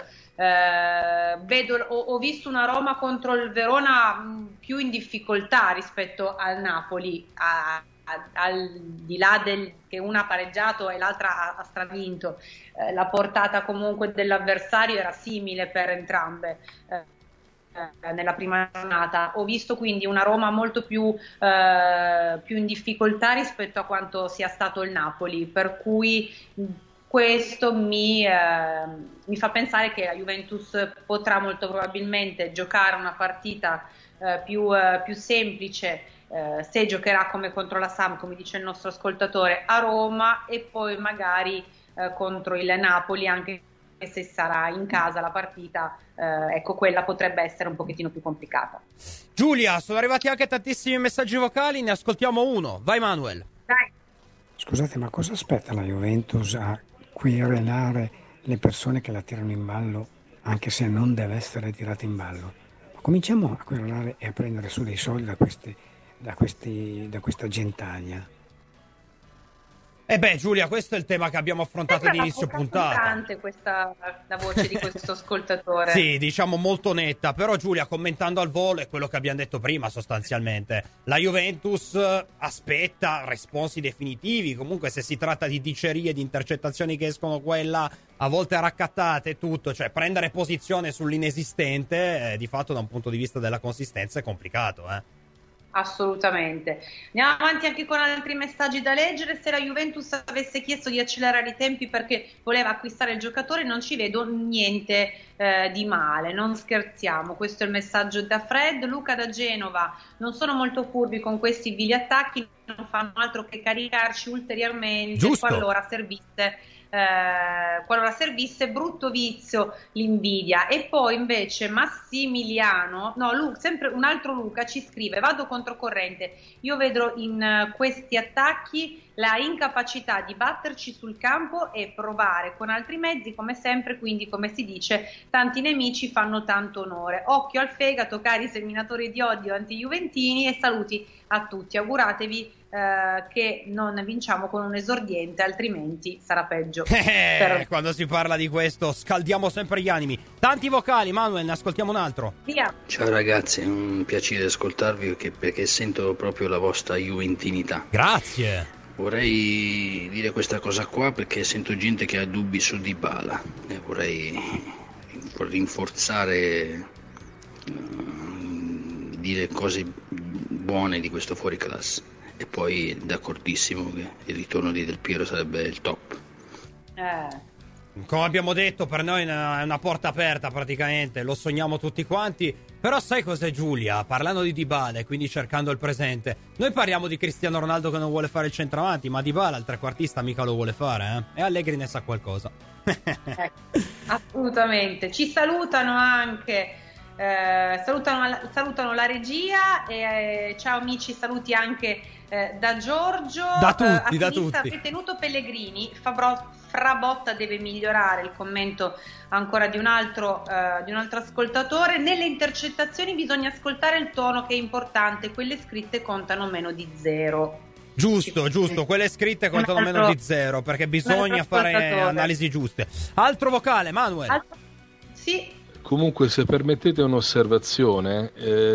Ho visto una Roma contro il Verona più in difficoltà rispetto al Napoli, al di là che una ha pareggiato e l'altra ha stravinto. La portata comunque dell'avversario era simile per entrambe nella prima giornata. Ho visto quindi una Roma molto più in difficoltà rispetto a quanto sia stato il Napoli, per cui questo mi fa pensare che la Juventus potrà molto probabilmente giocare una partita più semplice, se giocherà come contro la Samp, come dice il nostro ascoltatore, a Roma, e poi magari contro il Napoli, anche se sarà in casa la partita, ecco, quella potrebbe essere un pochettino più complicata. Giulia, sono arrivati anche tantissimi messaggi vocali, ne ascoltiamo uno. Vai Manuel. Dai. Scusate, ma cosa aspetta la Juventus a querelare le persone che la tirano in ballo, anche se non deve essere tirata in ballo? Ma cominciamo a querelare e a prendere su dei soldi da questa gentaglia. Giulia, questo è il tema che abbiamo affrontato all'inizio puntata. Questa la voce di questo ascoltatore. Sì, diciamo molto netta, però Giulia, commentando al volo, è quello che abbiamo detto prima sostanzialmente. La Juventus aspetta responsi definitivi, comunque se si tratta di dicerie, di intercettazioni che escono quella, a volte raccattate e tutto, cioè prendere posizione sull'inesistente, di fatto da un punto di vista della consistenza è complicato, Assolutamente. Andiamo avanti anche con altri messaggi da leggere. Se la Juventus avesse chiesto di accelerare i tempi perché voleva acquistare il giocatore, non ci vedo niente di male, non scherziamo. Questo è il messaggio da Fred. Luca da Genova: non sono molto furbi con questi vili attacchi, non fanno altro che caricarci ulteriormente. Giusto. Qualora servisse, brutto vizio l'invidia. E poi invece Massimiliano, sempre un altro Luca ci scrive: vado controcorrente, io vedo in questi attacchi la incapacità di batterci sul campo e provare con altri mezzi, come sempre. Quindi, come si dice, tanti nemici fanno tanto onore. Occhio al fegato, cari seminatori di odio anti-juventini, e saluti a tutti. Auguratevi che non vinciamo con un esordiente, altrimenti sarà peggio. Quando si parla di questo scaldiamo sempre gli animi. Tanti vocali, Manuel, ne ascoltiamo un altro. Via. Ciao ragazzi, è un piacere ascoltarvi perché sento proprio la vostra juventinità. Grazie. Vorrei dire questa cosa qua perché sento gente che ha dubbi su Dybala e vorrei rinforzare, dire cose buone di questo fuoriclasse. E poi d'accordissimo che il ritorno di Del Piero sarebbe il top. Come abbiamo detto, per noi è una porta aperta praticamente, lo sogniamo tutti quanti. Però sai cos'è, Giulia? Parlando di Dybala e quindi cercando il presente, noi parliamo di Cristiano Ronaldo che non vuole fare il centravanti, ma Dybala il trequartista mica lo vuole fare, eh? E Allegri ne sa qualcosa. Assolutamente. Ci salutano anche, salutano la regia, e ciao amici, saluti anche da Giorgio. Da tutti. Ha ritenuto Pellegrini, Frabotta deve migliorare, il commento ancora di un altro ascoltatore. Nelle intercettazioni bisogna ascoltare il tono, che è importante, quelle scritte contano meno di 0. Giusto, quelle scritte contano meno di 0, perché bisogna fare analisi giuste. Altro vocale, Manuel. Sì. Comunque, se permettete un'osservazione,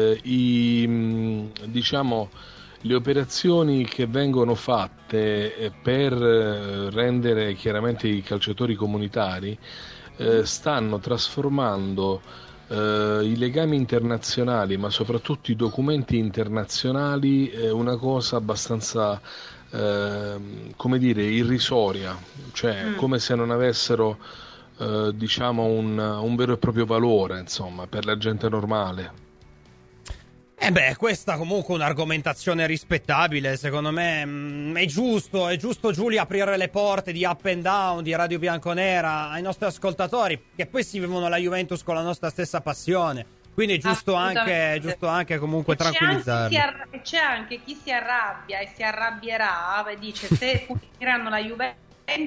diciamo, le operazioni che vengono fatte per rendere chiaramente i calciatori comunitari stanno trasformando i legami internazionali, ma soprattutto i documenti internazionali, una cosa abbastanza come dire, irrisoria, cioè come se non avessero diciamo un vero e proprio valore, insomma, per la gente normale. Questa comunque è un'argomentazione rispettabile, secondo me. È giusto Giulia, aprire le porte di Up and Down, di Radio Bianconera ai nostri ascoltatori, che poi si vivono la Juventus con la nostra stessa passione, quindi è giusto anche comunque tranquillizzarli. C'è anche chi si arrabbia e si arrabbierà e dice: se puniranno la Juventus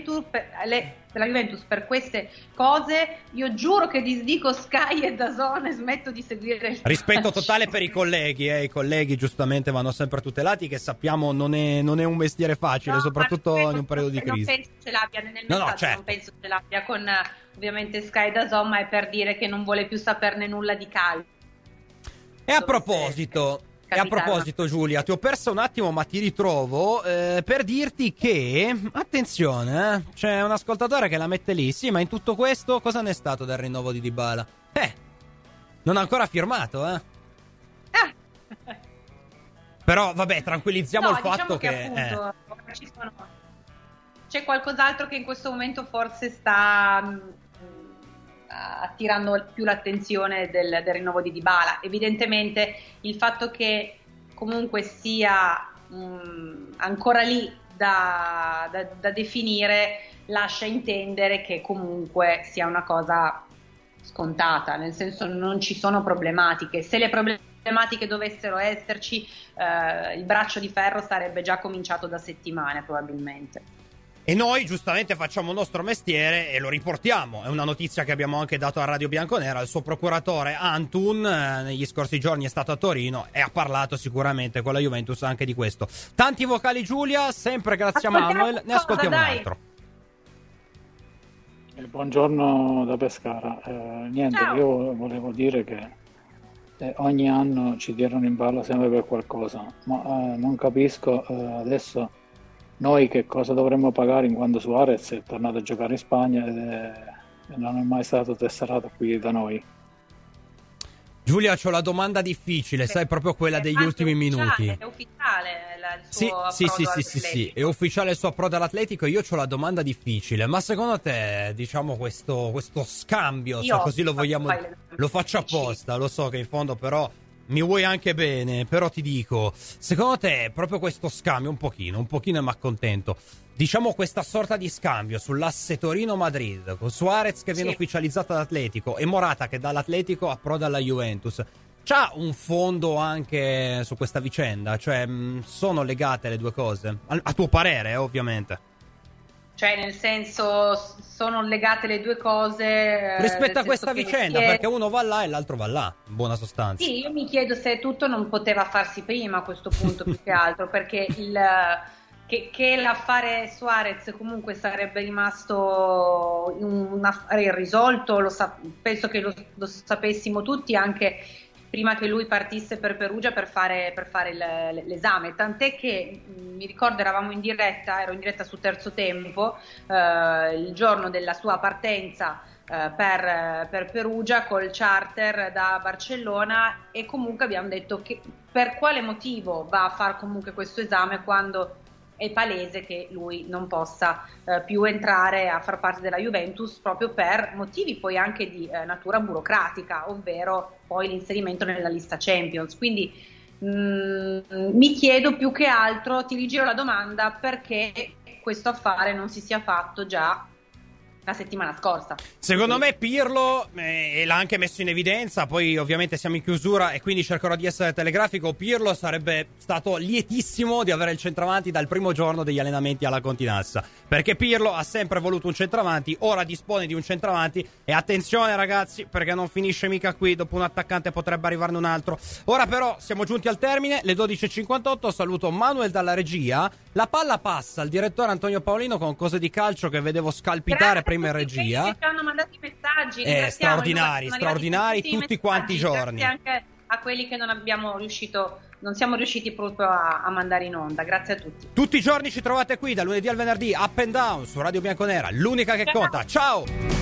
per queste cose, io giuro che disdico Sky e DAZN e smetto di seguire il rispetto totale per i colleghi, i colleghi giustamente vanno sempre tutelati, che sappiamo non è un mestiere facile, soprattutto in un periodo di crisi. Non penso ce l'abbia nel messaggio, certo. Non penso ce l'abbia con ovviamente Sky e DAZN, ma è per dire che non vuole più saperne nulla di calcio. E a proposito, Giulia, ti ho perso un attimo, ma ti ritrovo per dirti che, attenzione, c'è un ascoltatore che la mette lì. Sì, ma in tutto questo cosa ne è stato del rinnovo di Dybala? Non ha ancora firmato, Però vabbè, tranquillizziamo il fatto che appunto, c'è qualcos'altro che in questo momento forse sta attirando più l'attenzione del rinnovo di Dybala. Evidentemente il fatto che comunque sia ancora lì da definire lascia intendere che comunque sia una cosa scontata, nel senso non ci sono problematiche. Se le problematiche dovessero esserci, il braccio di ferro sarebbe già cominciato da settimane probabilmente. E noi giustamente facciamo il nostro mestiere e lo riportiamo. È una notizia che abbiamo anche dato a Radio Bianconera. Il suo procuratore Antun negli scorsi giorni è stato a Torino e ha parlato sicuramente con la Juventus anche di questo. Tanti vocali, Giulia, sempre grazie a Manuel. Ne ascoltiamo un altro. Buongiorno da Pescara. Ciao. Io volevo dire che ogni anno ci tirano in ballo sempre per qualcosa, ma non capisco adesso noi che cosa dovremmo pagare in quanto Suarez è tornato a giocare in Spagna e non è mai stato tesserato qui da noi. Giulia, c'ho la domanda difficile, sai, proprio quella degli ultimi minuti. È ufficiale il suo approdo sì, è ufficiale il suo approdo all'Atletico. Io c'ho la domanda difficile, ma secondo te, diciamo, questo scambio, se così lo vogliamo, lo faccio apposta, lo so che in fondo però mi vuoi anche bene, però ti dico, secondo te proprio questo scambio un pochino e mi accontento, diciamo questa sorta di scambio sull'asse Torino-Madrid con Suarez che viene ufficializzato dall'Atletico e Morata che dall'Atletico approda alla Juventus, c'ha un fondo anche su questa vicenda? Cioè sono legate le due cose? A tuo parere, ovviamente. Cioè, nel senso, sono legate le due cose rispetto a questa vicenda, perché uno va là e l'altro va là, in buona sostanza. Sì, io mi chiedo se tutto non poteva farsi prima a questo punto, più che altro, perché che l'affare Suarez comunque sarebbe rimasto un affare irrisolto, penso che lo sapessimo tutti anche prima che lui partisse per Perugia per fare l'esame, tant'è che mi ricordo ero in diretta su Terzo Tempo il giorno della sua partenza per Perugia col charter da Barcellona, e comunque abbiamo detto che per quale motivo va a fare comunque questo esame quando è palese che lui non possa più entrare a far parte della Juventus proprio per motivi poi anche di natura burocratica, ovvero poi l'inserimento nella lista Champions. Quindi mi chiedo più che altro, ti rigiro la domanda, perché questo affare non si sia fatto già la settimana scorsa. Secondo me Pirlo, e l'ha anche messo in evidenza, poi ovviamente siamo in chiusura e quindi cercherò di essere telegrafico, Pirlo sarebbe stato lietissimo di avere il centravanti dal primo giorno degli allenamenti alla Continassa, perché Pirlo ha sempre voluto un centravanti, ora dispone di un centravanti e attenzione ragazzi, perché non finisce mica qui, dopo un attaccante potrebbe arrivarne un altro. Ora però siamo giunti al termine, le 12.58, saluto Manuel dalla regia, la palla passa al direttore Antonio Paolino con cose di calcio che vedevo scalpitare prima in regia. Ci hanno mandato i messaggi, straordinari tutti quanti i giorni. Grazie anche a quelli che non siamo riusciti proprio a mandare in onda. Grazie a tutti. Tutti i giorni ci trovate qui dal lunedì al venerdì, Up and Down su Radio Bianconera, l'unica che conta. Ciao!